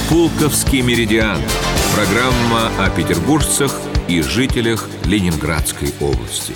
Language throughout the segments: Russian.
«Пулковский меридиан». Программа о петербуржцах и жителях Ленинградской области.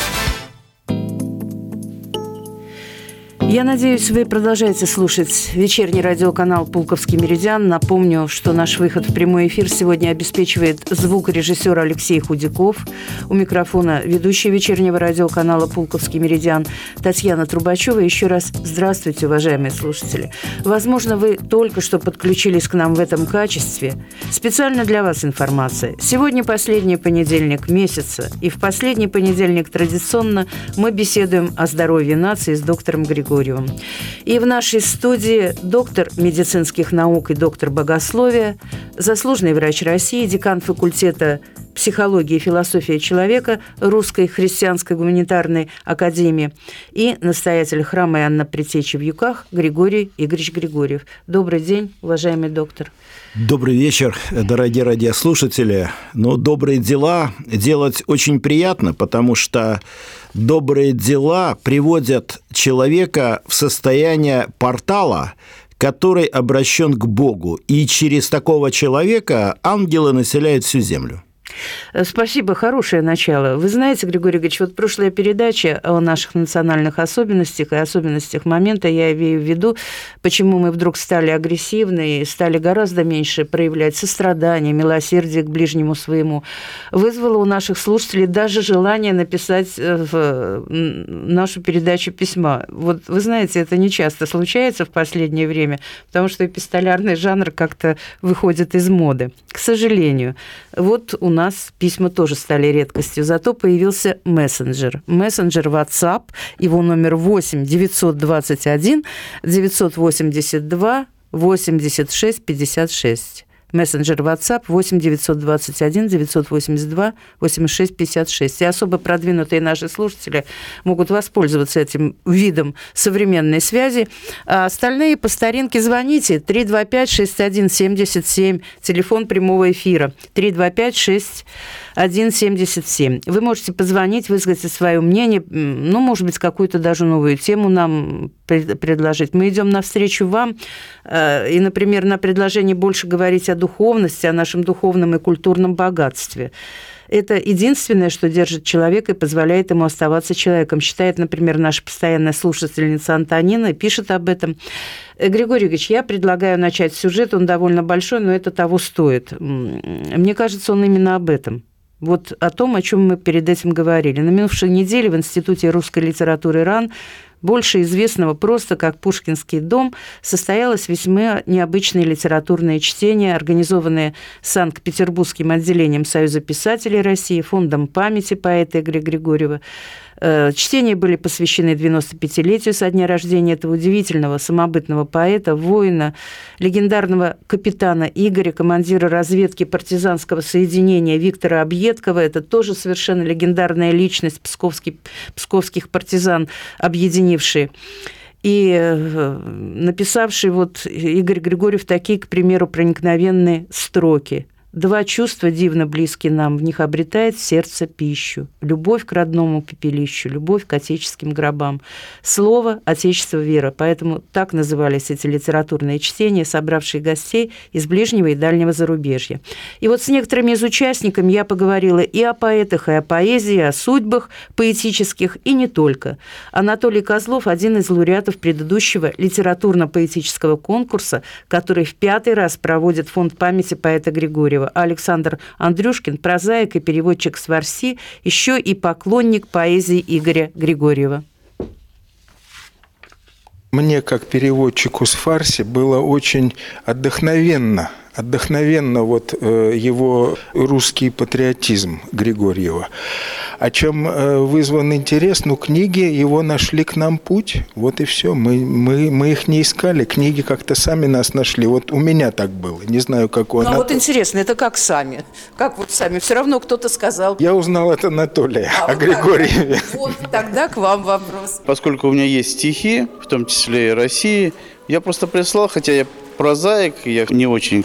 Я надеюсь, вы продолжаете слушать вечерний радиоканал «Пулковский меридиан». Напомню, что наш выход в прямой эфир сегодня обеспечивает звукорежиссер Алексей Худяков. У микрофона ведущая вечернего радиоканала «Пулковский меридиан» Татьяна Трубачева. Еще раз здравствуйте, уважаемые слушатели. Возможно, вы только что подключились к нам в этом качестве. Специально для вас информация. Сегодня последний понедельник месяца, и в последний понедельник традиционно мы беседуем о здоровье нации с доктором Григорьевым. И в нашей студии доктор медицинских наук и доктор богословия, заслуженный врач России, декан факультета психологии и философии человека Русской христианской гуманитарной академии и настоятель храма Иоанна Предтечи в Юках Григорий Игоревич Григорьев. Добрый день, уважаемый доктор. Добрый вечер, дорогие радиослушатели. Добрые дела делать очень приятно, потому что добрые дела приводят человека в состояние портала, который обращен к Богу. И через такого человека ангелы населяют всю землю. Спасибо, хорошее начало. Вы знаете, Григорий Ильич, вот прошлая передача о наших национальных особенностях и особенностях момента, я имею в виду, почему мы вдруг стали агрессивны и стали гораздо меньше проявлять сострадание, милосердие к ближнему своему, вызвало у наших слушателей даже желание написать в нашу передачу письма. Вот вы знаете, это не часто случается в последнее время, потому что эпистолярный жанр как-то выходит из моды. К сожалению. Вот у нас письма тоже стали редкостью, зато появился мессенджер. Мессенджер WhatsApp, его номер 8 921 982 86 56. Мессенджер WhatsApp 8 921 982 86 56. И особо продвинутые наши слушатели могут воспользоваться этим видом современной связи. А остальные по старинке звоните. 325-6177, телефон прямого эфира. 325-6177. Вы можете позвонить, высказать свое мнение, может быть, какую-то даже новую тему нам предложить. Мы идем навстречу вам, и, например, на предложение больше говорить о духовности, о нашем духовном и культурном богатстве. Это единственное, что держит человека и позволяет ему оставаться человеком, считает, например, наша постоянная слушательница Антонина, и пишет об этом. Григорий Ильич, я предлагаю начать сюжет, он довольно большой, но это того стоит. Мне кажется, он именно об этом. Вот о том, о чем мы перед этим говорили. На минувшей неделе в Институте русской литературы РАН, больше известного просто как Пушкинский дом, состоялось весьма необычное литературное чтение, организованное Санкт-Петербургским отделением Союза писателей России, Фондом памяти поэта Игоря Григорьева. Чтения были посвящены 95-летию со дня рождения этого удивительного самобытного поэта, воина, легендарного капитана Игоря, командира разведки партизанского соединения Виктора Объедкова. Это тоже совершенно легендарная личность псковских партизан, объединившие. И написавший Игорь Григорьев такие, к примеру, проникновенные строки. «Два чувства дивно близки нам, в них обретает сердце пищу. Любовь к родному пепелищу, любовь к отеческим гробам. Слово, отечество, вера». Поэтому так назывались эти литературные чтения, собравшие гостей из ближнего и дальнего зарубежья. И с некоторыми из участников я поговорила и о поэтах, и о поэзии, и о судьбах поэтических, и не только. Анатолий Козлов – один из лауреатов предыдущего литературно-поэтического конкурса, который в 5-й раз проводит Фонд памяти поэта Григорьева. Александр Андрюшкин, прозаик и переводчик с фарси, еще и поклонник поэзии Игоря Григорьева. Мне, как переводчику с фарси, было очень отдохновенно его русский патриотизм Григорьева. О чем вызван интерес? Книги его нашли к нам путь. Вот и все. Мы их не искали. Книги как-то сами нас нашли. Вот у меня так было. Не знаю, как у Анатолия. Интересно, это как сами? Как сами? Все равно кто-то сказал. Я узнал от Анатолия о Григорьеве. Тогда к вам вопрос. Поскольку у меня есть стихи, в том числе и России, я просто прислал, хотя я прозаик, я не очень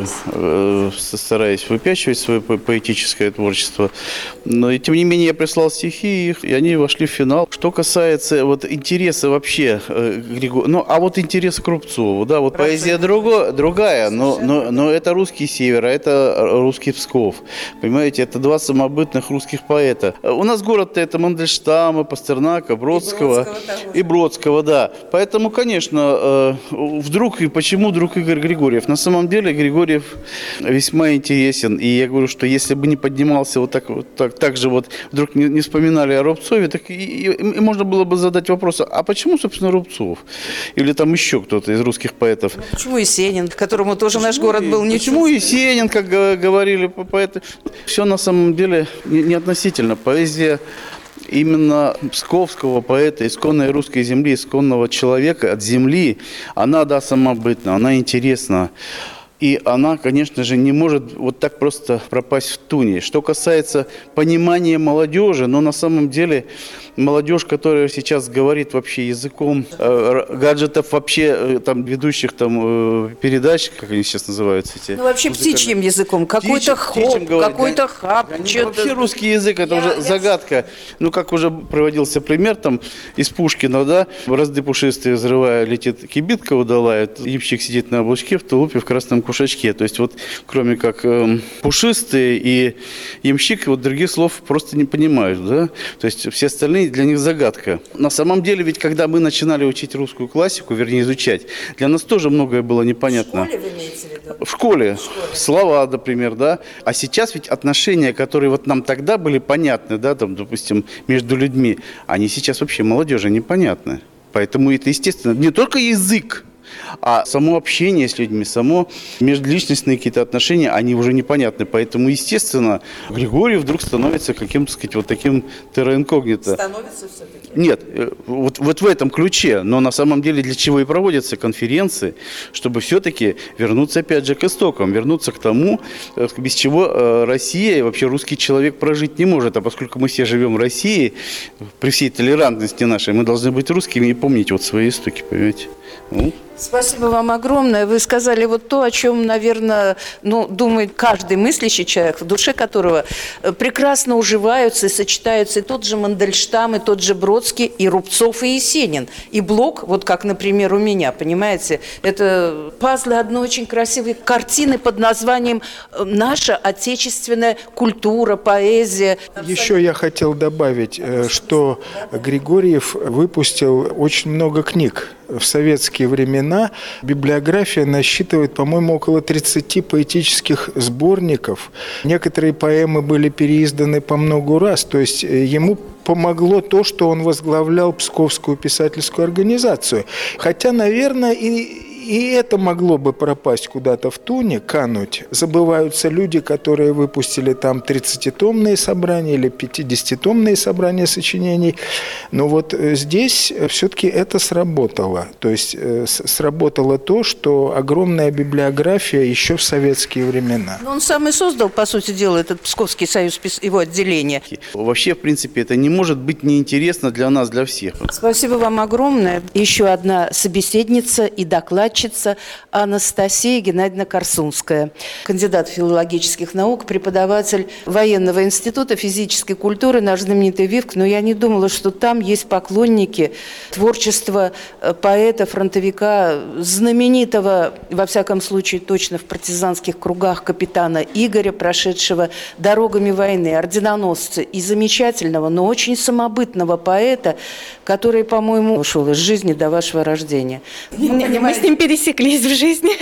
стараюсь выпячивать свое поэтическое творчество, но тем не менее я прислал стихи, и они вошли в финал. Что касается вот интереса вообще а вот интерес к Рубцову, да, вот поэзия другая, но это русский север, а это русский Псков. Понимаете, это два самобытных русских поэта. У нас город-то это Мандельштама, Пастернака, Бродского. И Бродского, да. Поэтому, конечно, почему вдруг Игорь Григорьев? На самом деле Григорьев весьма интересен. И я говорю, что если бы не поднимался так же вот, вдруг не вспоминали о Рубцове, так и можно было бы задать вопрос, а почему, собственно, Рубцов? Или там еще кто-то из русских поэтов? Почему Есенин, которому тоже наш город был не Почему Есенин, как говорили поэты? Все на самом деле не относительно. Поэзия именно псковского поэта, исконной русской земли, исконного человека от земли, она, да, самобытна, она интересна. И она, конечно же, не может вот так просто пропасть в туне. Что касается понимания молодежи, но на самом деле молодежь, которая сейчас говорит вообще языком гаджетов, вообще там ведущих там передач, как они сейчас называются эти? Ну, вообще птичьим языком. Какой-то хоп, какой-то хап. Вообще русский язык, это уже загадка. Ну, как уже приводился пример там из Пушкина, да, бразды пушистые взрывая, летит кибитка удалая, ямщик сидит на облачке в тулупе в красном кушачке. То есть вот кроме как пушистые и ямщик, вот других слов просто не понимают, да. То есть все остальные для них загадка. На самом деле, ведь когда мы начинали учить русскую классику, вернее изучать, для нас тоже многое было непонятно. В школе вы имеете в виду? В школе. Слова, например, да. А сейчас ведь отношения, которые вот нам тогда были понятны, да, там, допустим, между людьми, они сейчас вообще молодежи непонятны. Поэтому это, естественно, не только язык, а само общение с людьми, само межличностные какие-то отношения, они уже непонятны. Поэтому, естественно, Григорьев вдруг становится каким-то, сказать, вот таким терра инкогнито. Становится все-таки? Нет, вот в этом ключе. Но на самом деле для чего и проводятся конференции, чтобы все-таки вернуться опять же к истокам, вернуться к тому, без чего Россия и вообще русский человек прожить не может. А поскольку мы все живем в России, при всей толерантности нашей, мы должны быть русскими и помнить вот свои истоки, понимаете? Спасибо вам огромное. Вы сказали вот то, о чем, наверное, думает каждый мыслящий человек, в душе которого прекрасно уживаются и сочетаются и тот же Мандельштам, и тот же Бродский, и Рубцов, и Есенин. И Блок, вот как, например, у меня, понимаете, это пазлы одной очень красивой картины под названием «Наша отечественная культура, поэзия». Еще я хотел добавить, что Григорьев выпустил очень много книг. В советские времена библиография насчитывает, по-моему, около 30 поэтических сборников. Некоторые поэмы были переизданы по многу раз. То есть ему помогло то, что он возглавлял Псковскую писательскую организацию. Хотя, наверное, и это могло бы пропасть куда-то в туне, кануть. Забываются люди, которые выпустили там 30-томные собрания или 50-томные собрания сочинений. Но вот здесь все-таки это сработало. То есть сработало то, что огромная библиография еще в советские времена. Но он сам и создал, по сути дела, этот Псковский союз, его отделение. Вообще, в принципе, это не может быть неинтересно для нас, для всех. Спасибо вам огромное. Еще одна собеседница и докладчица Анастасия Геннадьевна Корсунская, кандидат филологических наук, преподаватель военного института физической культуры, наш знаменитый ВИФК. Но я не думала, что там есть поклонники творчества поэта, фронтовика, знаменитого, во всяком случае, точно в партизанских кругах, капитана Игоря, прошедшего дорогами войны, орденоносца и замечательного, но очень самобытного поэта, который, по-моему, ушел из жизни до вашего рождения. Мы с ним пересеклись в жизни.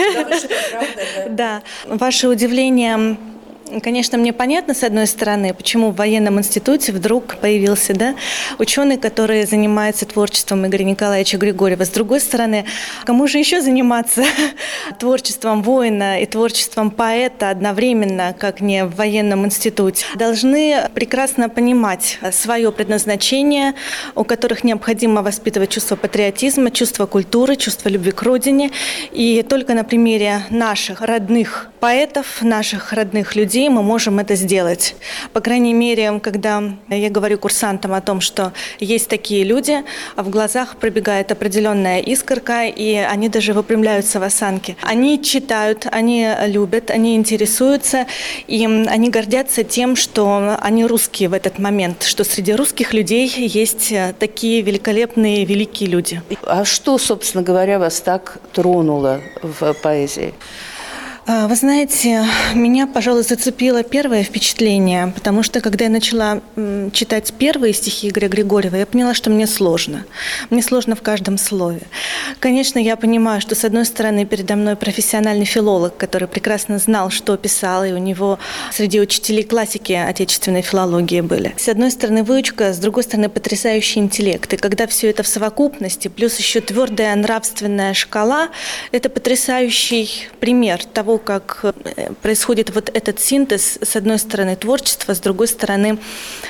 Да. Ваше удивление, конечно, мне понятно, с одной стороны, почему в военном институте вдруг появился ученый, который занимается творчеством Игоря Николаевича Григорьева. С другой стороны, кому же еще заниматься творчеством воина и творчеством поэта одновременно, как не в военном институте? Должны прекрасно понимать свое предназначение, у которых необходимо воспитывать чувство патриотизма, чувство культуры, чувство любви к родине. И только на примере наших родных поэтов, наших родных людей, мы можем это сделать. По крайней мере, когда я говорю курсантам о том, что есть такие люди, в глазах пробегает определенная искорка, и они даже выпрямляются в осанке. Они читают, они любят, они интересуются, и они гордятся тем, что они русские в этот момент, что среди русских людей есть такие великолепные, великие люди. А что, собственно говоря, вас так тронуло в поэзии? Вы знаете, меня, пожалуй, зацепило первое впечатление, потому что, когда я начала читать первые стихи Игоря Григорьева, я поняла, что мне сложно. Мне сложно в каждом слове. Конечно, я понимаю, что, с одной стороны, передо мной профессиональный филолог, который прекрасно знал, что писал, и у него среди учителей классики отечественной филологии были. С одной стороны, выучка, с другой стороны, потрясающий интеллект. И когда все это в совокупности, плюс еще твердая нравственная шкала, это потрясающий пример того, как происходит вот этот синтез, с одной стороны, творчества, с другой стороны,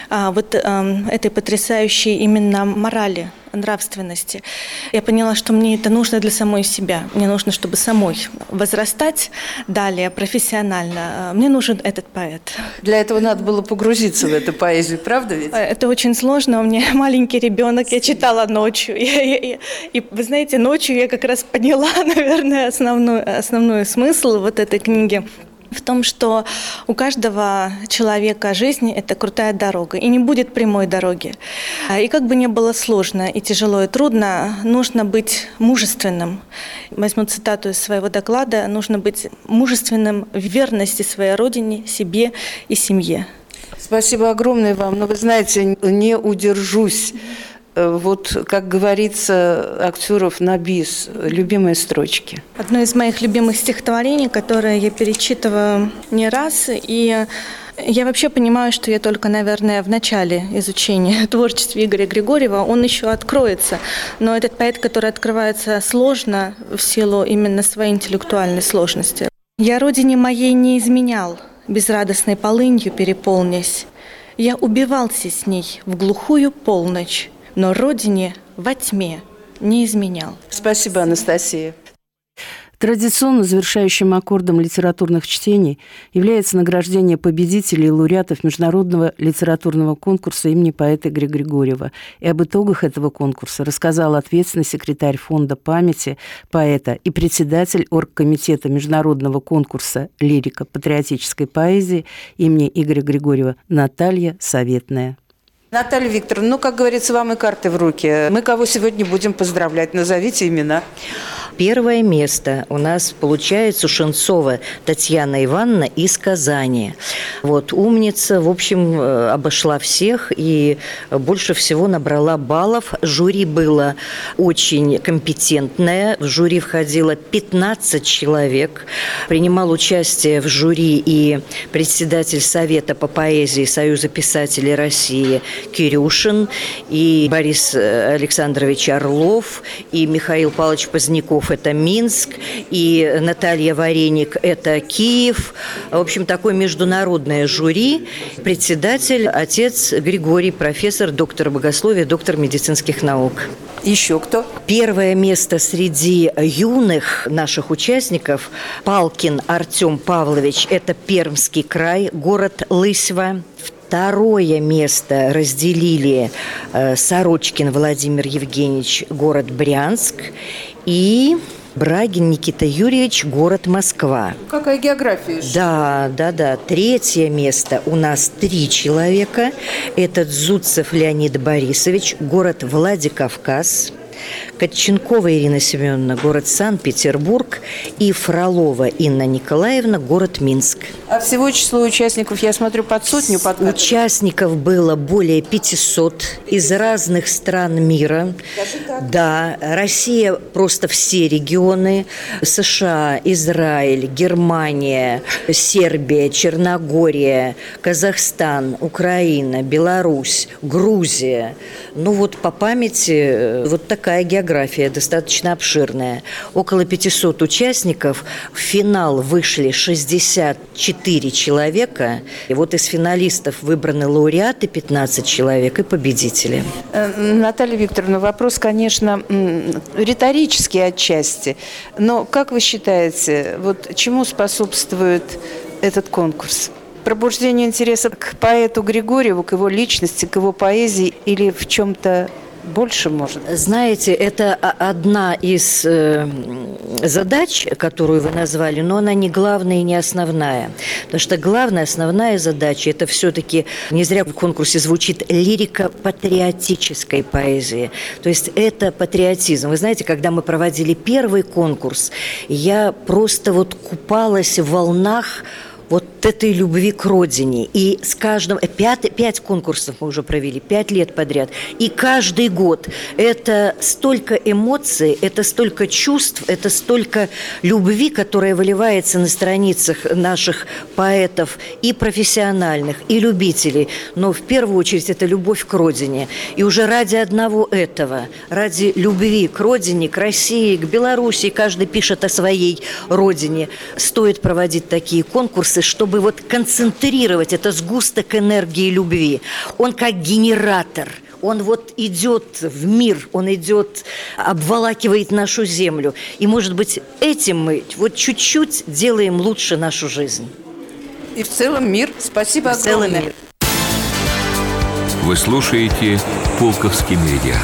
этой потрясающей именно морали, нравственности. Я поняла, что мне это нужно для самой себя. Мне нужно, чтобы самой возрастать далее профессионально. Мне нужен этот поэт. Для этого надо было погрузиться в эту поэзию, правда ведь? Это очень сложно. У меня маленький ребенок, я читала ночью. И вы знаете, ночью я как раз поняла, наверное, основной смысл вот этой книги. В том, что у каждого человека жизнь – это крутая дорога, и не будет прямой дороги. И как бы ни было сложно и тяжело, и трудно, нужно быть мужественным. Возьму цитату из своего доклада: нужно быть мужественным в верности своей родине, себе и семье. Спасибо огромное вам. Но вы знаете, не удержусь. Вот, как говорится, Аксюров на бис, любимые строчки. Одно из моих любимых стихотворений, которое я перечитываю не раз, и я вообще понимаю, что я только, наверное, в начале изучения творчества Игоря Григорьева, он еще откроется. Но этот поэт, который открывается сложно в силу именно своей интеллектуальной сложности. «Я родине моей не изменял, безрадостной полынью переполнясь. Я убивался с ней в глухую полночь, но родине во тьме не изменял». Спасибо, Анастасия. Традиционно завершающим аккордом литературных чтений является награждение победителей и лауреатов международного литературного конкурса имени поэта Игоря Григорьева. И об итогах этого конкурса рассказал ответственный секретарь Фонда памяти поэта и председатель оргкомитета международного конкурса лирико-патриотической поэзии имени Игоря Григорьева Наталья Советная. Наталья Викторовна, как говорится, вам и карты в руки. Мы кого сегодня будем поздравлять? Назовите имена. Первое место у нас получается Шенцова Татьяна Ивановна из Казани. Вот, умница, в общем, обошла всех и больше всего набрала баллов. Жюри было очень компетентное. В жюри входило 15 человек. Принимал участие в жюри и председатель Совета по поэзии Союза писателей России Кирюшин, и Борис Александрович Орлов, и Михаил Павлович Поздняков, это Минск, и Наталья Вареник, это Киев. В общем, такое международное жюри. Председатель отец Григорий, профессор, доктор богословия, доктор медицинских наук. Еще кто? Первое место среди юных наших участников Палкин Артем Павлович, это Пермский край, город Лысьва. Второе место разделили Сорочкин Владимир Евгеньевич, город Брянск, и Брагин Никита Юрьевич, город Москва. Какая география? Да. Третье место у нас 3 человека. Это Дзуцев Леонид Борисович, город Владикавказ. Катченкова Ирина Семеновна, город Санкт-Петербург, и Фролова Инна Николаевна, город Минск. А всего число участников, я смотрю, под сотню подкатывает. Участников было более 500 из разных стран мира. Да, Россия, просто все регионы, США, Израиль, Германия, Сербия, Черногория, Казахстан, Украина, Беларусь, Грузия. Ну вот по памяти вот такая география. хореография достаточно обширная. Около 500 участников. В финал вышли 64 человека. И вот из финалистов выбраны лауреаты 15 человек и победители. Наталья Викторовна, вопрос, конечно, риторический отчасти. Но как вы считаете, вот чему способствует этот конкурс? Пробуждению интереса к поэту Григорьеву, к его личности, к его поэзии или в чем-то больше, может? Знаете, это одна из задач, которую вы назвали, но она не главная и не основная. Потому что главная, основная задача – это все-таки, не зря в конкурсе звучит, лирика патриотической поэзии. То есть это патриотизм. Вы знаете, когда мы проводили первый конкурс, я просто вот купалась в волнах вот этой любви к родине. И с каждым... 5 конкурсов мы уже провели, 5 лет подряд. И каждый год это столько эмоций, это столько чувств, это столько любви, которая выливается на страницах наших поэтов и профессиональных, и любителей. Но в первую очередь это любовь к родине. И уже ради одного этого, ради любви к родине, к России, к Белоруссии, каждый пишет о своей родине, стоит проводить такие конкурсы, чтобы вот концентрировать это сгусток энергии любви. Он как генератор. Он вот идет в мир, он идет, обволакивает нашу землю. И, может быть, этим мы вот чуть-чуть делаем лучше нашу жизнь. И в целом мир. Спасибо огромное. Мир. Вы слушаете «Пулковский меридиан».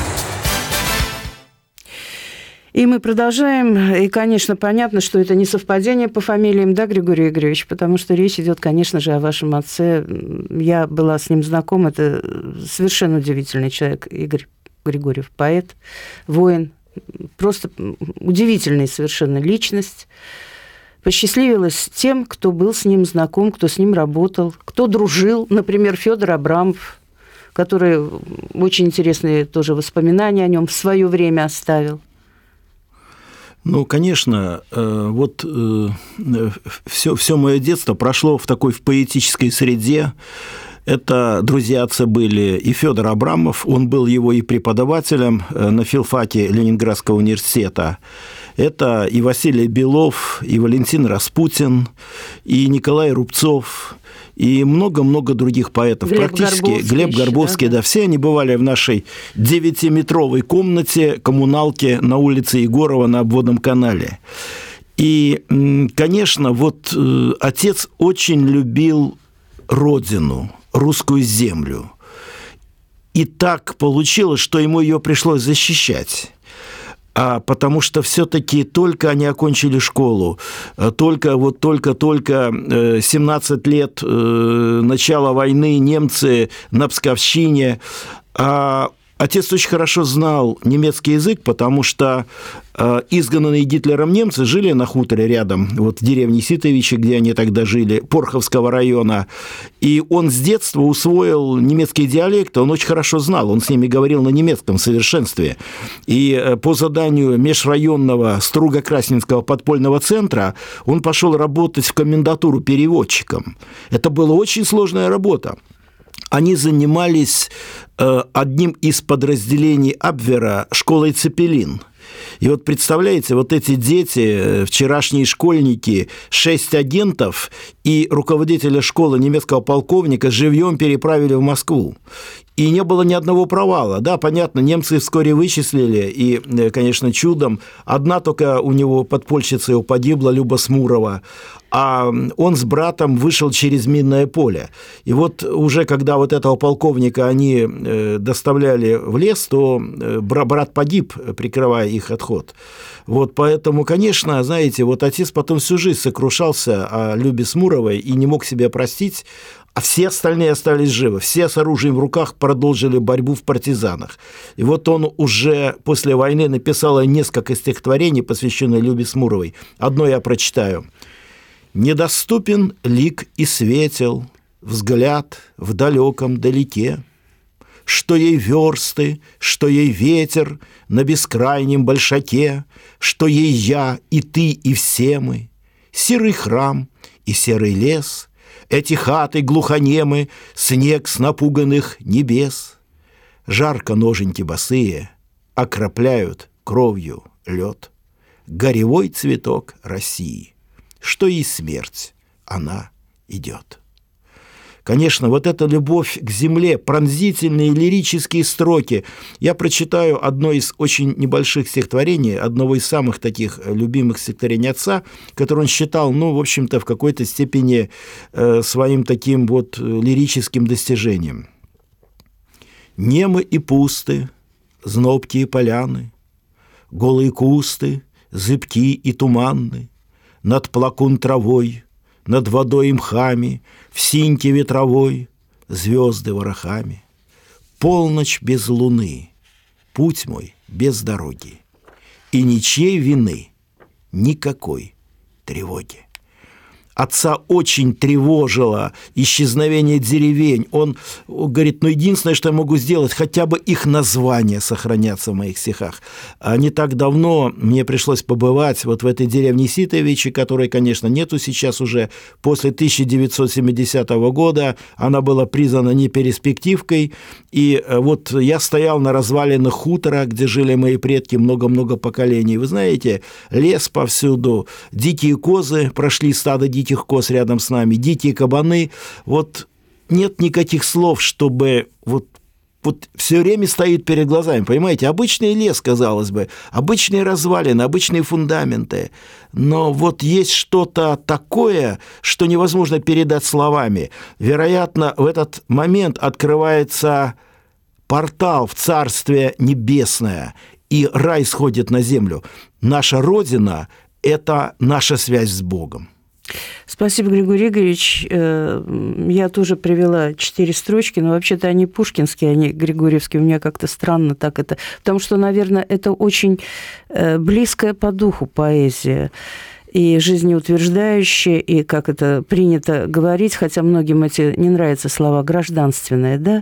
И мы продолжаем. И, конечно, понятно, что это не совпадение по фамилиям, да, Григорий Игоревич, потому что речь идет, конечно же, о вашем отце. Я была с ним знакома. Это совершенно удивительный человек, Игорь Григорьев, поэт, воин. Просто удивительная совершенно личность. Посчастливилась тем, кто был с ним знаком, кто с ним работал, кто дружил. Например, Федор Абрамов, который очень интересные тоже воспоминания о нем в свое время оставил. Ну, конечно, вот все мое детство прошло в такой поэтической среде. Это друзья отца были и Федор Абрамов, он был его и преподавателем на филфаке Ленинградского университета. Это и Василий Белов, и Валентин Распутин, и Николай Рубцов, и много-много других поэтов. Глеб Горбовский, да, все они бывали в нашей 9-метровой комнате коммуналки на улице Егорова на обводном канале. И, конечно, вот отец очень любил родину, русскую землю. И так получилось, что ему ее пришлось защищать. Потому что все-таки только они окончили школу, только 17 лет начала войны, немцы на Псковщине. Отец очень хорошо знал немецкий язык, потому что изгнанные Гитлером немцы жили на хуторе рядом, вот в деревне Ситовичи, где они тогда жили, Порховского района. И он с детства усвоил немецкий диалект, он очень хорошо знал, он с ними говорил на немецком в совершенстве. И по заданию межрайонного Струго-Красненского подпольного центра он пошел работать в комендатуру переводчиком. Это была очень сложная работа. Они занимались одним из подразделений Абвера школой «Цепелин». И вот представляете, вот эти дети, вчерашние школьники, 6 агентов и руководителя школы немецкого полковника живьем переправили в Москву. И не было ни одного провала. Да, понятно, немцы вскоре вычислили, и, конечно, чудом. Одна только у него подпольщица его погибла, Люба Смурова, а он с братом вышел через минное поле. И вот уже когда вот этого полковника они доставляли в лес, то брат погиб, прикрывая их отход. Вот поэтому, конечно, знаете, вот отец потом всю жизнь сокрушался о Любе Смуровой и не мог себя простить, а все остальные остались живы. Все с оружием в руках продолжили борьбу в партизанах. И вот он уже после войны написал несколько стихотворений, посвященных Любе Смуровой. Одно я прочитаю. «Недоступен лик и светел, взгляд в далеком далеке, что ей версты, что ей ветер на бескрайнем большаке, что ей я и ты и все мы, серый храм и серый лес, эти хаты глухонемы, снег с напуганных небес. Жарко ноженьки босые окропляют кровью лед, горевой цветок России, что и смерть, она идет. Конечно, вот эта любовь к земле, пронзительные лирические строки. Я прочитаю одно из очень небольших стихотворений, одного из самых таких любимых стихотворений отца, которое он считал, в общем-то, в какой-то степени своим таким вот лирическим достижением. «Немы и пусты, знобкие поляны, голые кусты, зыбки и туманны, над плакун травой, над водой и мхами, в синьке ветровой, звезды ворохами. Полночь без луны, путь мой без дороги, и ничьей вины, никакой тревоги». Отца очень тревожило исчезновение деревень. Он говорит, единственное, что я могу сделать, хотя бы их названия сохранятся в моих стихах. А не так давно мне пришлось побывать вот в этой деревне Ситовичи, которой, конечно, нету сейчас уже. После 1970 года она была признана неперспективкой. И вот я стоял на развалинах хутора, где жили мои предки много-много поколений. Вы знаете, лес повсюду, дикие козы, прошли стадо диких коз рядом с нами, дикие кабаны. Вот нет никаких слов, чтобы вот все время стоит перед глазами, понимаете? Обычный лес, казалось бы, обычные развалины, обычные фундаменты. Но вот есть что-то такое, что невозможно передать словами. Вероятно, в этот момент открывается портал в Царствие Небесное, и рай сходит на землю. Наша Родина – это наша связь с Богом. Спасибо, Григорий Игоревич. Я тоже привела 4 строчки, но вообще-то они пушкинские, они григорьевские. У меня как-то странно так это... Потому что, наверное, это очень близкая по духу поэзия. И жизнеутверждающая, и, как это принято говорить, хотя многим эти не нравятся слова, гражданственная, да?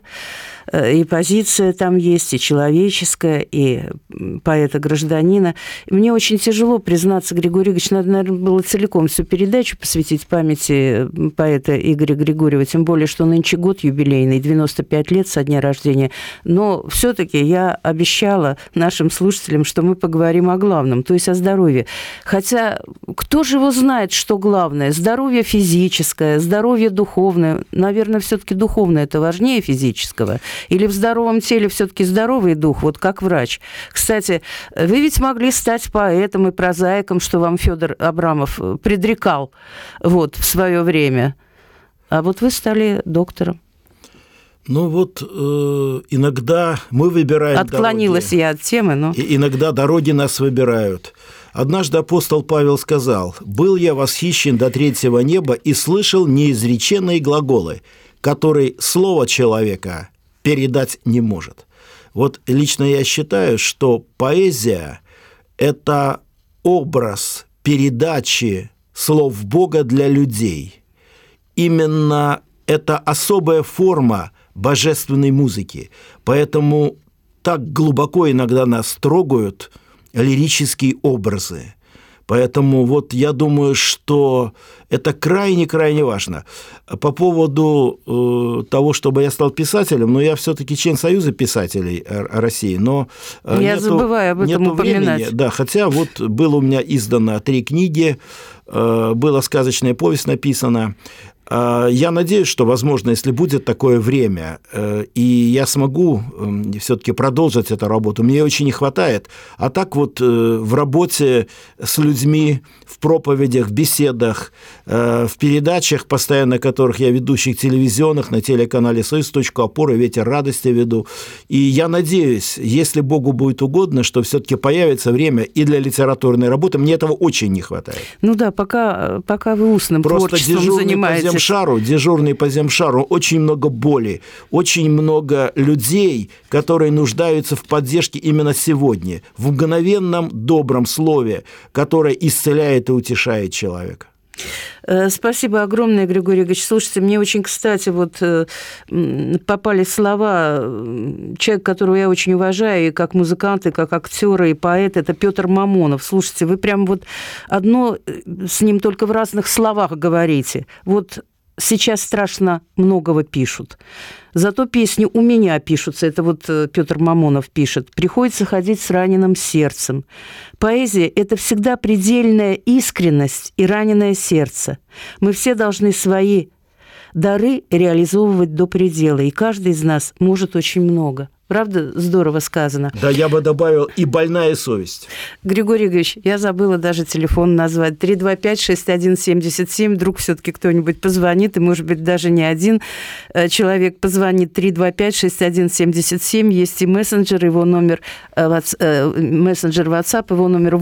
И позиция там есть, и человеческая, и поэта-гражданина. Мне очень тяжело признаться, Григорий Игоревич, надо, наверное, было целиком всю передачу посвятить памяти поэта Игоря Григорьева, тем более, что нынче год юбилейный, 95 лет со дня рождения. Но все-таки я обещала нашим слушателям, что мы поговорим о главном, то есть о здоровье. Хотя кто же его знает, что главное? Здоровье физическое, здоровье духовное. Наверное, все-таки духовное это важнее физического. Или в здоровом теле все-таки здоровый дух, вот как врач. Кстати, вы ведь могли стать поэтом и прозаиком, что вам Федор Абрамов предрекал вот, в свое время. А вот вы стали доктором. Иногда мы выбираем Отклонилась дороги. Я от темы, но... И иногда дороги нас выбирают. Однажды апостол Павел сказал: «Был я восхищен до третьего неба и слышал неизреченные глаголы, которые слово человека передать не может». Вот лично я считаю, что поэзия – это образ передачи слов Бога для людей. Именно это особая форма божественной музыки. Поэтому так глубоко иногда нас трогают лирические образы. Поэтому вот я думаю, что это крайне-крайне важно. По поводу того, чтобы я стал писателем, я все-таки член Союза писателей России, но я забываю об этом упоминать. Времени, да, хотя вот было у меня издано 3 книги, была сказочная повесть написана. Я надеюсь, что, возможно, если будет такое время, и я смогу все-таки продолжить эту работу, мне очень не хватает. А так вот в работе с людьми, в проповедях, в беседах, в передачах, постоянно которых я ведущих телевизионных, на телеканале «Союз. Точку опоры», «Ветер радости» веду. И я надеюсь, если Богу будет угодно, что все-таки появится время и для литературной работы. Мне этого очень не хватает. Ну да, пока вы устным творчеством занимаетесь. Дежурный по земшару, очень много боли, очень много людей, которые нуждаются в поддержке именно сегодня, в мгновенном добром слове, которое исцеляет и утешает человека. Спасибо огромное, Григорий Игоревич. Слушайте, мне очень, кстати, попали слова человека, которого я очень уважаю, и как музыкант, и как актер, и поэт, это Петр Мамонов. Слушайте, вы прям одно с ним только в разных словах говорите. сейчас страшно многого пишут. Зато песни у меня пишутся, это вот Петр Мамонов пишет. Приходится ходить с раненым сердцем. Поэзия – это всегда предельная искренность и раненое сердце. Мы все должны свои дары реализовывать до предела, и каждый из нас может очень много. Правда, здорово сказано. Да, я бы добавил и больная совесть. Григорий Игоревич, я забыла даже телефон назвать. 325-6177. Вдруг все-таки кто-нибудь позвонит, и, может быть, даже не один человек позвонит. 325-6177. Есть и мессенджер, его номер, мессенджер WhatsApp, его номер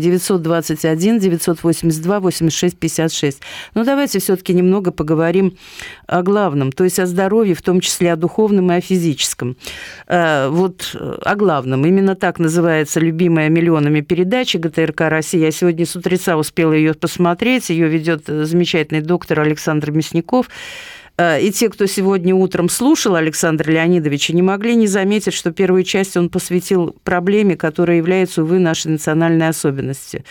8-921-982-86-56. Но давайте все-таки немного поговорим о главном, то есть о здоровье, в том числе о духовном и о физическом. Вот о главном. Именно так называется любимая миллионами передача ГТРК «Россия». Я сегодня с утреца успела ее посмотреть. Ее ведет замечательный доктор Александр Мясников. И те, кто сегодня утром слушал Александра Леонидовича, не могли не заметить, что первую часть он посвятил проблеме, которая является, увы, нашей национальной особенностью.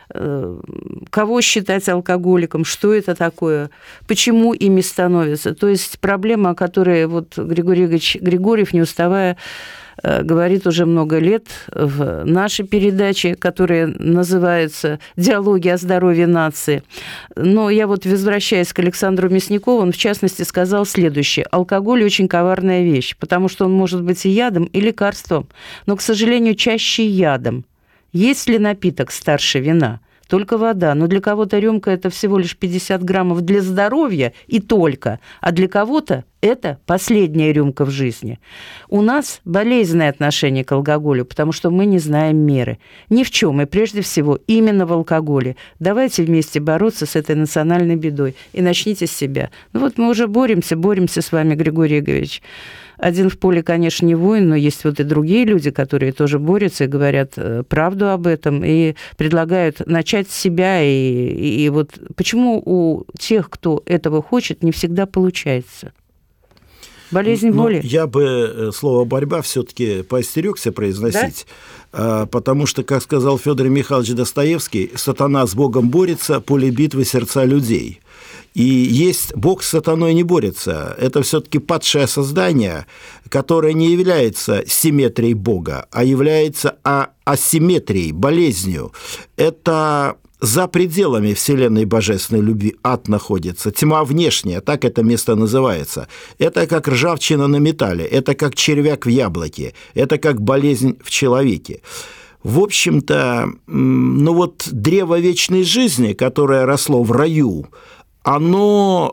Кого считать алкоголиком, что это такое, почему ими становятся. То есть проблема, о которой вот Григорий Игоревич Григорьев, не уставая, говорит уже много лет в нашей передаче, которая называется «Диалоги о здоровье нации». Но я вот, возвращаясь к Александру Мясникову, он в частности сказал следующее. Алкоголь очень коварная вещь, потому что он может быть и ядом, и лекарством, но, к сожалению, чаще ядом. Есть ли напиток старше вина? Только вода. Но для кого-то рюмка – это всего лишь 50 граммов для здоровья и только. А для кого-то это последняя рюмка в жизни. У нас болезненное отношение к алкоголю, потому что мы не знаем меры. Ни в чем, и прежде всего именно в алкоголе. Давайте вместе бороться с этой национальной бедой. И начните с себя. Ну вот мы уже боремся с вами, Григорий Игоревич. Один в поле, конечно, не воин, но есть вот и другие люди, которые тоже борются и говорят правду об этом, и предлагают начать с себя. И вот почему у тех, кто этого хочет, не всегда получается? Болезнь воли? Я бы слово «борьба» все-таки поостерегся произносить, да? Потому что, как сказал Федор Михайлович Достоевский, сатана с Богом борется, поле битвы сердца людей. И есть Бог с сатаной не борется. Это все-таки падшее создание, которое не является симметрией Бога, а является асимметрией, болезнью. Это за пределами вселенной божественной любви ад находится, тьма внешняя, так это место называется. Это как ржавчина на металле, это как червяк в яблоке, это как болезнь в человеке. В общем-то, ну вот древо вечной жизни, которое росло в раю, оно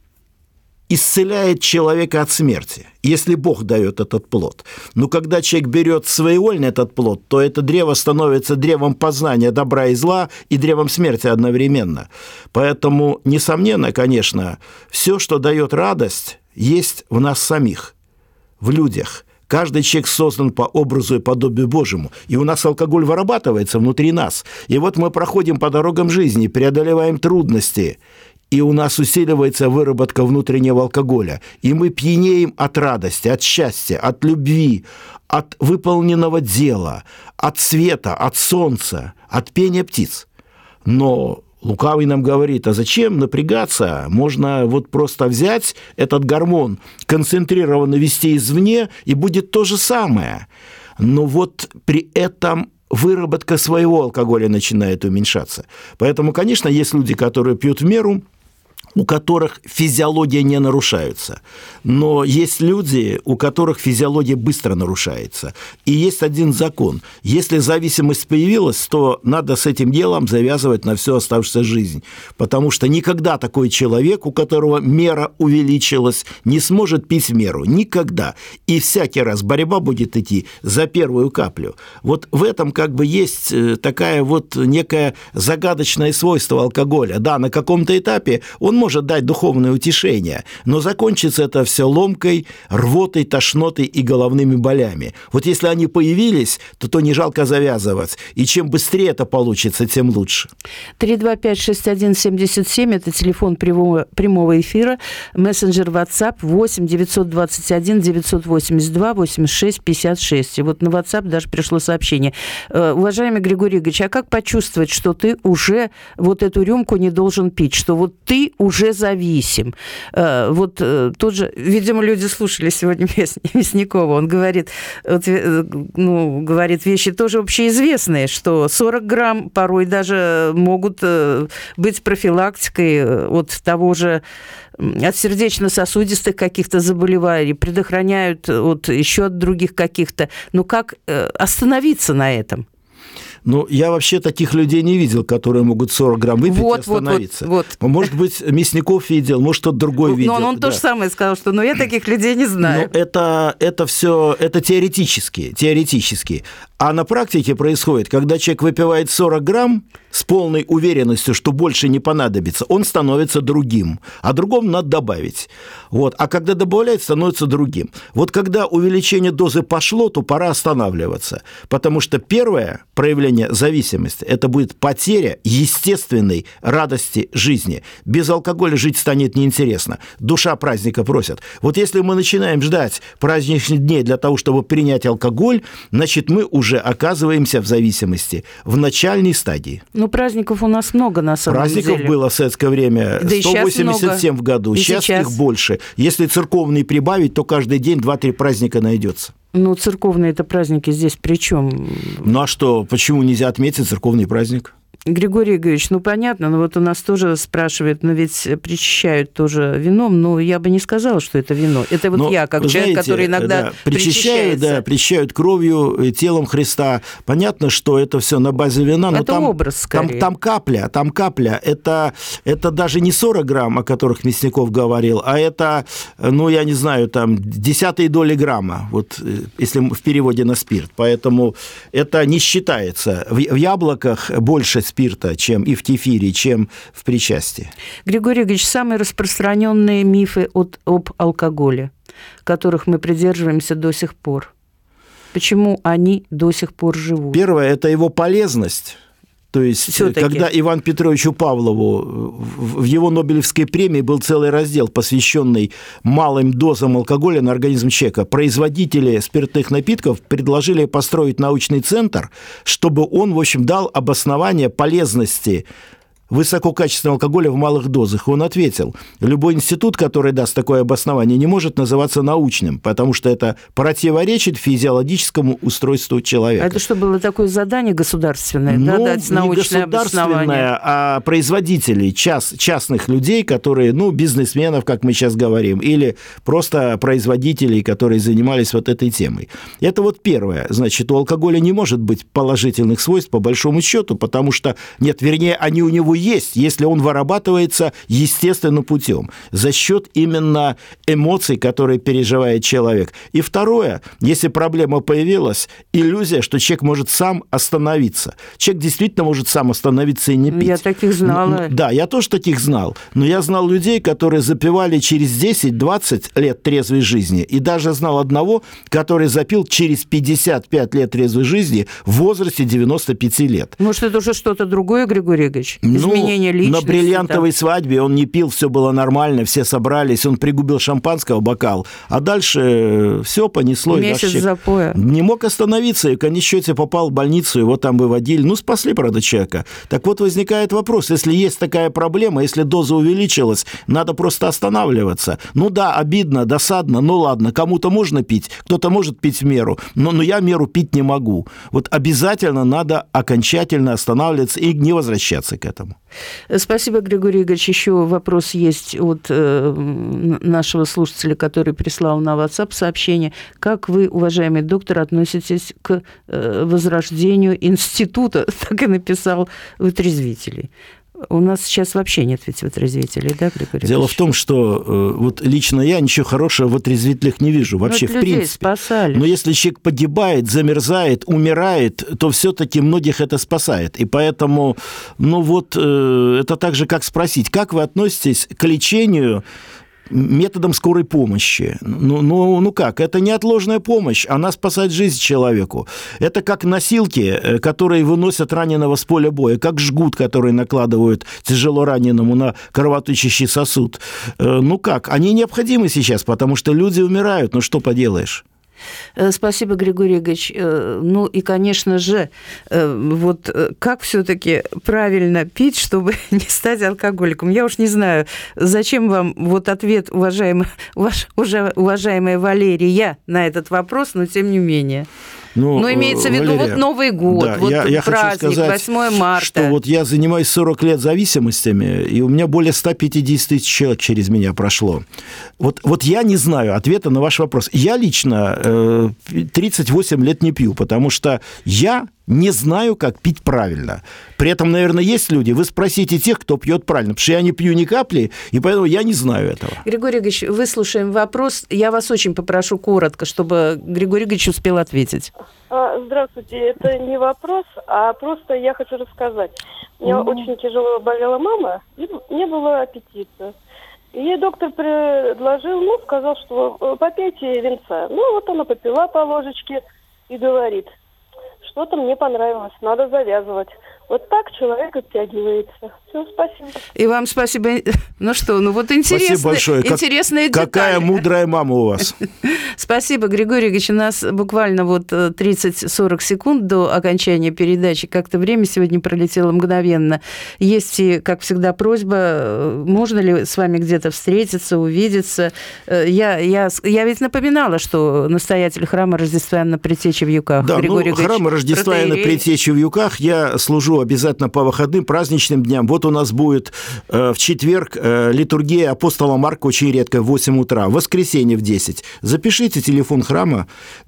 исцеляет человека от смерти, если Бог дает этот плод. Но когда человек берет своевольно этот плод, то это древо становится древом познания добра и зла и древом смерти одновременно. Поэтому, несомненно, конечно, все, что дает радость, есть в нас самих, в людях. Каждый человек создан по образу и подобию Божьему. И у нас алкоголь вырабатывается внутри нас. И вот мы проходим по дорогам жизни, преодолеваем трудности, и у нас усиливается выработка внутреннего алкоголя. И мы пьянеем от радости, от счастья, от любви, от выполненного дела, от света, от солнца, от пения птиц. Но лукавый нам говорит, а зачем напрягаться? Можно вот просто взять этот гормон, концентрированно вести извне, и будет то же самое. Но вот при этом выработка своего алкоголя начинает уменьшаться. Поэтому, конечно, есть люди, которые пьют в меру, у которых физиология не нарушается. Но есть люди, у которых физиология быстро нарушается. И есть один закон. Если зависимость появилась, то надо с этим делом завязывать на всю оставшуюся жизнь. Потому что никогда такой человек, у которого мера увеличилась, не сможет пить в меру. Никогда. И всякий раз борьба будет идти за первую каплю. Вот в этом как бы есть такая вот некое загадочное свойство алкоголя. Да, на каком-то этапе он может дать духовное утешение, но закончится это все ломкой, рвотой, тошнотой и головными болями. Вот если они появились, то не жалко завязывать. И чем быстрее это получится, тем лучше. 325-6177 – это телефон прямого эфира, мессенджер WhatsApp 8-921-982-86-56. И вот на WhatsApp даже пришло сообщение. Уважаемый Григорий Игоревич, а как почувствовать, что ты уже вот эту рюмку не должен пить, что вот ты уже зависим. Вот тот же, видимо, люди слушали сегодня Мясникова, он говорит, говорит вещи тоже общеизвестные, что 40 грамм порой даже могут быть профилактикой от того же, от сердечно-сосудистых каких-то заболеваний, предохраняют еще от других каких-то. Но как остановиться на этом? Ну, я вообще таких людей не видел, которые могут 40 грамм выпить и остановиться. Вот. Может быть, Мясников видел, может, кто-то другой видел. Но он то же самое сказал, что я таких людей не знаю. Но это все, это теоретически. А на практике происходит, когда человек выпивает 40 грамм с полной уверенностью, что больше не понадобится, он становится другим, а другому надо добавить. Вот. А когда добавляет, становится другим. Вот когда увеличение дозы пошло, то пора останавливаться, потому что первое проявление зависимости – это будет потеря естественной радости жизни. Без алкоголя жить станет неинтересно. Душа праздника просит. Вот если мы начинаем ждать праздничных дней для того, чтобы принять алкоголь, значит, мы уже оказываемся в зависимости в начальной стадии. Ну, праздников у нас много, на самом деле. Праздников было в советское время 187 в году. Сейчас их больше. Если церковные прибавить, то каждый день 2-3 праздника найдется. Ну, церковные-то праздники здесь при чем? Ну, а что, почему нельзя отметить церковный праздник? Григорий Игоревич, понятно, но вот у нас тоже спрашивают, но ведь причащают тоже вином, но я бы не сказала, что это вино. Это вот я, как человек, который иногда причащается. Причащают кровью, телом Христа. Понятно, что это все на базе вина, но это там, образ скорее. Там капля. Это даже не 40 грамм, о которых Мясников говорил, а это, я не знаю, там, десятые доли грамма, вот если в переводе на спирт. Поэтому это не считается. В яблоках больше спирта, чем и в кефире, чем в причастии. Григорий Игоревич, самые распространенные мифы об алкоголе, которых мы придерживаемся до сих пор. Почему они до сих пор живут? Первое – это его полезность. То есть, всё-таки, когда Ивану Петровичу Павлову в его Нобелевской премии был целый раздел, посвященный малым дозам алкоголя на организм человека, производители спиртных напитков предложили построить научный центр, чтобы он, в общем, дал обоснование полезности высококачественного алкоголя в малых дозах. Он ответил, любой институт, который даст такое обоснование, не может называться научным, потому что это противоречит физиологическому устройству человека. Это что, было такое задание государственное, дать научное обоснование? Не государственное, а производителей, частных людей, которые, бизнесменов, как мы сейчас говорим, или просто производителей, которые занимались вот этой темой. Это вот первое. Значит, у алкоголя не может быть положительных свойств, по большому счету, потому что, они у него есть, если он вырабатывается естественным путем, за счет именно эмоций, которые переживает человек. И второе, если проблема появилась, иллюзия, что человек может сам остановиться. Человек действительно может сам остановиться и не пить. Я таких знала. Да, я тоже таких знал. Но я знал людей, которые запивали через 10-20 лет трезвой жизни. И даже знал одного, который запил через 55 лет трезвой жизни в возрасте 95 лет. Может, это уже что-то другое, Григорий Игоревич? Изменение личности. На бриллиантовой свадьбе он не пил, все было нормально, все собрались, он пригубил шампанского бокал, а дальше все понесло. Месяц запоя. Не мог остановиться, и в конечном счете попал в больницу, его там выводили. Спасли, правда, человека. Так вот, возникает вопрос, если есть такая проблема, если доза увеличилась, надо просто останавливаться. Да, обидно, досадно, ладно, кому-то можно пить, кто-то может пить в меру, но я меру пить не могу. Вот обязательно надо окончательно останавливаться и не возвращаться к этому. Спасибо, Григорий Игоревич. Еще вопрос есть от нашего слушателя, который прислал на WhatsApp сообщение. Как вы, уважаемый доктор, относитесь к возрождению института, так и написал, вытрезвителей? У нас сейчас вообще нет ведь вытрезвителей, да, Григорий Ильич? Дело в том, что вот лично я ничего хорошего в вытрезвителях не вижу. Вообще, в принципе. Спасали. Но если человек погибает, замерзает, умирает, то все-таки многих это спасает. И поэтому, это так же, как спросить, как вы относитесь к лечению методом скорой помощи. Как? Это неотложная помощь, она спасает жизнь человеку. Это как носилки, которые выносят раненого с поля боя, как жгут, который накладывают тяжело раненому на кровоточащий сосуд. Они необходимы сейчас, потому что люди умирают, что поделаешь? Спасибо, Григорий Игоревич. Ну и, конечно же, вот как все-таки правильно пить, чтобы не стать алкоголиком? Я уж не знаю, зачем вам вот ответ, уважаемая Валерия, на этот вопрос, но тем не менее. Но имеется в виду, Валерия, вот Новый год, да, вот я праздник, сказать, 8 марта. Что вот я занимаюсь 40 лет зависимостями, и у меня более 150 тысяч человек через меня прошло. Вот я не знаю ответа на ваш вопрос. Я лично 38 лет не пью, потому что я не знаю, как пить правильно. При этом, наверное, есть люди, вы спросите тех, кто пьет правильно, потому что я не пью ни капли, и поэтому я не знаю этого. Григорий Игоревич, выслушаем вопрос. Я вас очень попрошу коротко, чтобы Григорий Игоревич успел ответить. Здравствуйте, это не вопрос, а просто я хочу рассказать. У меня очень тяжело болела мама, и не было аппетита. И ей доктор предложил, сказал, что попейте винца. Вот она попила по ложечке и говорит: что-то мне понравилось, надо завязывать. Вот так человек оттягивается. Все, спасибо. И вам спасибо. Ну что, вот интересно. Спасибо большое. Интересная деталь. Какая мудрая мама у вас. Спасибо, Григорий Игоревич. У нас буквально 30-40 секунд до окончания передачи. Как-то время сегодня пролетело мгновенно. Есть, как всегда, просьба, можно ли с вами где-то встретиться, увидеться. Я ведь напоминала, что настоятель храма Рождества Иоанна Предтечи в Юках. Да, Григорий Игоревич, храм Рождества Иоанна Предтечи в Юках я служу обязательно по выходным, праздничным дням. Вот у нас будет в четверг литургия апостола Марка, очень редко, в 8 утра, в воскресенье в 10. Запишите телефон храма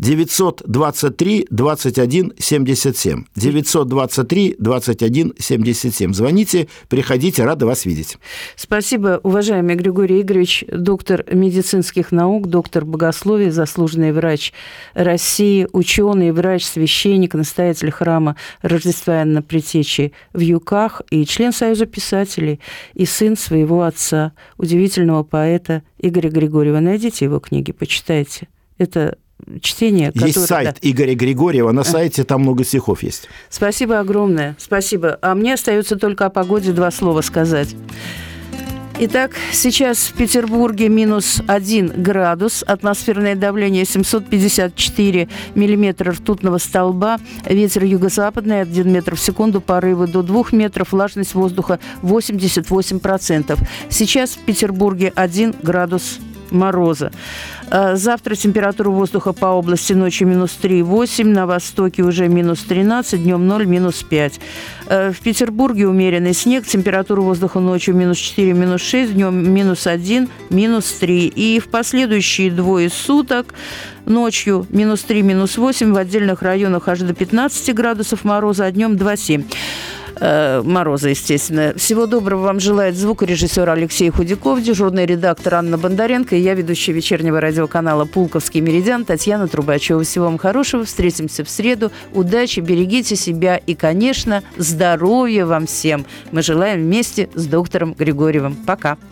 923 21 77. 923 21 77. Звоните, приходите, рада вас видеть. Спасибо, уважаемый Григорий Игоревич, доктор медицинских наук, доктор богословия, заслуженный врач России, ученый, врач, священник, настоятель храма Рождества Иоанна Предтечи в Юках и член Союза писателей, и сын своего отца, удивительного поэта Игоря Григорьева. Найдите его книги, почитайте. Это чтение, которое... Есть сайт Игоря Григорьева, на сайте там много стихов есть. Спасибо огромное, спасибо. А мне остается только о погоде 2 слова сказать. Итак, сейчас в Петербурге -1 градус, атмосферное давление 754 миллиметра ртутного столба, ветер юго-западный 1 метр в секунду, порывы до 2 метров, влажность воздуха 88%. Сейчас в Петербурге 1 градус мороза. Завтра температура воздуха по области ночью -3,8, на востоке уже -13, днем 0, -5. В Петербурге умеренный снег, температура воздуха ночью -4, -6, днем -1, -3. И в последующие 2 суток ночью -3, -8, в отдельных районах аж до 15 градусов мороза, а днем 2,7. Мороза, естественно. Всего доброго вам желает звукорежиссер Алексей Худяков, дежурный редактор Анна Бондаренко и я, ведущая вечернего радиоканала «Пулковский меридиан» Татьяна Трубачева. Всего вам хорошего. Встретимся в среду. Удачи, берегите себя и, конечно, здоровья вам всем. Мы желаем вместе с доктором Григорьевым. Пока.